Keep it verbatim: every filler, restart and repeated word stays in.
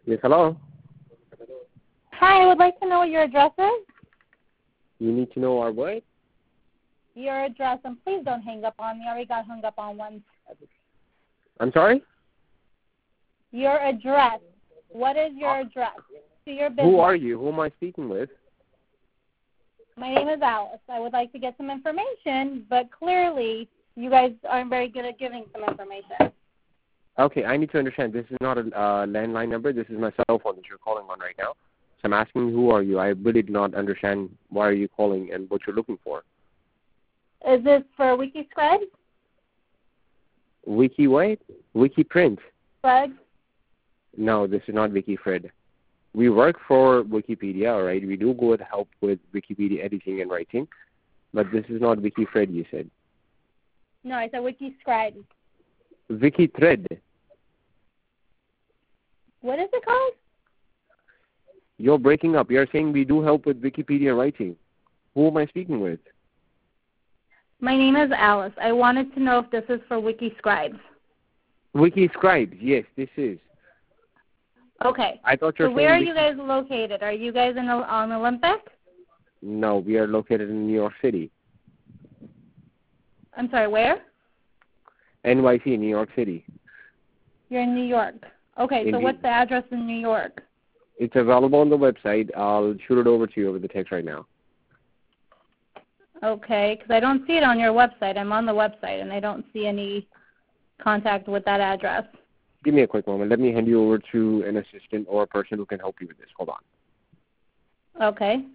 Yes, hello. Hi, I would like to know what your address is. You need to know our what? Your address, and please don't hang up on me. I already got hung up on once. I'm sorry? Your address. What is your address to your business? Who are you? Who am I speaking with? My name is Alice. I would like to get some information, but clearly you guys aren't very good at giving some information. Okay, I need to understand. This is not a uh, landline number. This is my cell phone that you're calling on right now. So I'm asking, who are you? I really do not understand why are you calling and what you're looking for. Is this for WikiScribe? Wiki what? Wiki print? Fred? No, this is not WikiFred. We work for Wikipedia, all right? We do go with help with Wikipedia editing and writing, but this is not WikiFred, you said. No, I said WikiScribe. WikiThread. What is it called? You're breaking up. You're saying we do help with Wikipedia writing. Who am I speaking with? My name is Alice. I wanted to know if this is for WikiScribe. WikiScribes. Yes, this is. Okay. I thought you're So saying where are Wiki- you guys located? Are you guys in on Olympic? No, we are located in New York City. I'm sorry, where? N Y C, New York City. You're in New York. Okay, so Indeed. what's the address in New York? It's available on the website. I'll shoot it over to you over the text right now. Okay, because I don't see it on your website. I'm on the website, and I don't see any contact with that address. Give me a quick moment. Let me hand you over to an assistant or a person who can help you with this. Hold on. Okay.